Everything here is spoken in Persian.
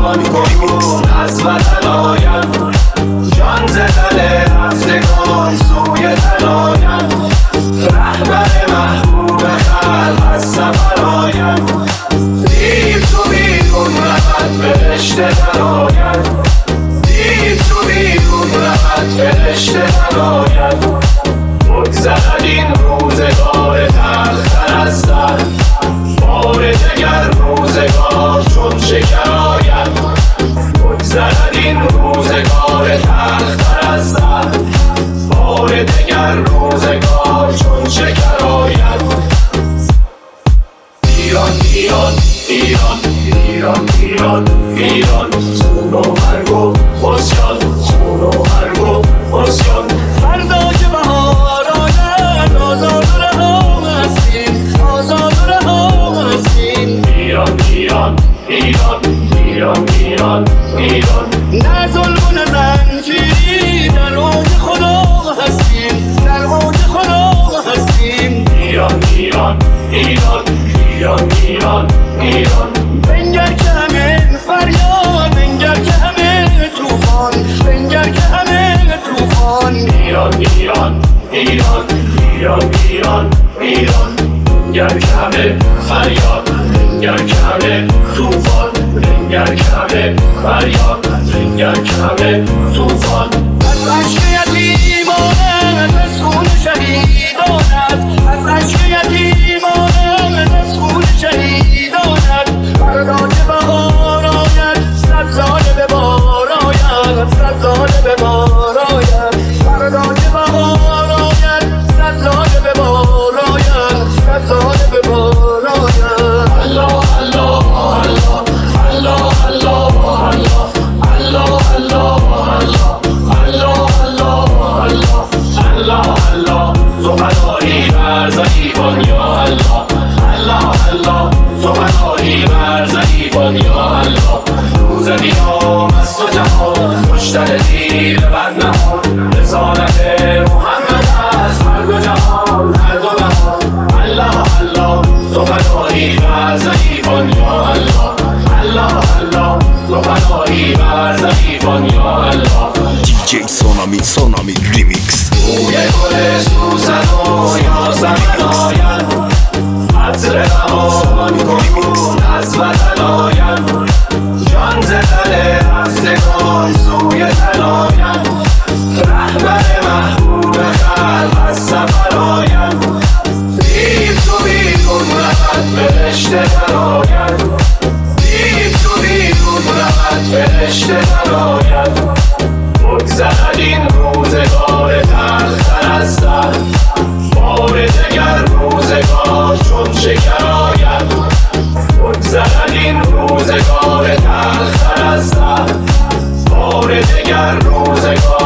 میکن از وطن آیم، جان زدن رفتگان سوی تنایم، رهبر محبوب خلق از سفر آیم، دیر تو بیرون رفت فرشته درآید، دیر تو بیرون رفت فرشته درآید، بگذرد این روزگار تلختر از سر، بار دگر روزگار چون شکر آید، بگذرد این روزگار تلختر از سر، بار دگر روزگار چون شکر آید. ایران ایران ایران ایران ایران ایران، خون و مرگ و عصیان، خون و مرگ و عصیان، فردا که بهار آید آزاد و رها هستیم، آزاد و رها هستیم. ایران ایران ایران ایران ایران ایران، نه ظلم و نه زنجیری، در اوج خدا هستیم، در اوج خدا هستیم. ایران ایران ایران ایران ایران ایران، بنگر که همه فریاد، بنگر که همه توفان، بنگر که همه توفان. ایران ایران ایران ایران ایران ایران، بنگر که همه فریاد، بنگر که همه توفان، بنگر که همه فریاد، بنگر که همه توفان. از عشق یتیمانت، از خون شهیدانت، از عشق یتیمانت، از خون شهیدانت، فردا که بهار آید صد ساله به بار آید، صد ساله به بار آید، فردا که بهار آید صد ساله به بار آید، صد ساله به بار آید. الله الله الله الله الله الله الله الله الله الله الله، تو فدایی بر ضعیفان یا الله، الله الله، تو فدایی بر ضعیفان یا الله. روز قیام از تو جهان خوشتر دیر بر نهان، رسالت محمد از هر دو جهان، هر دو جهان. الله الله، تو فدایی بر ضعیفان یا الله، الله الله، تو فدایی بر ضعیفان یا الله. DJ سونامی ریمیکس. بوی گل سوزن و یاسمن آید، عطر بهار میکن از وطن آید، جان زدن رفتگان سوی تن آید، رهبر محبوب خلق از سفر آید، دیر تو بیرون رفت فرشته درآید، دیر تو بیرون رفت فرشته درآید، بگذرد این روزگار تلختر از سر، بار دگر روزگار چون شکر آید، بگذرد این روزگار تلختر از سر، بار دگر روزگار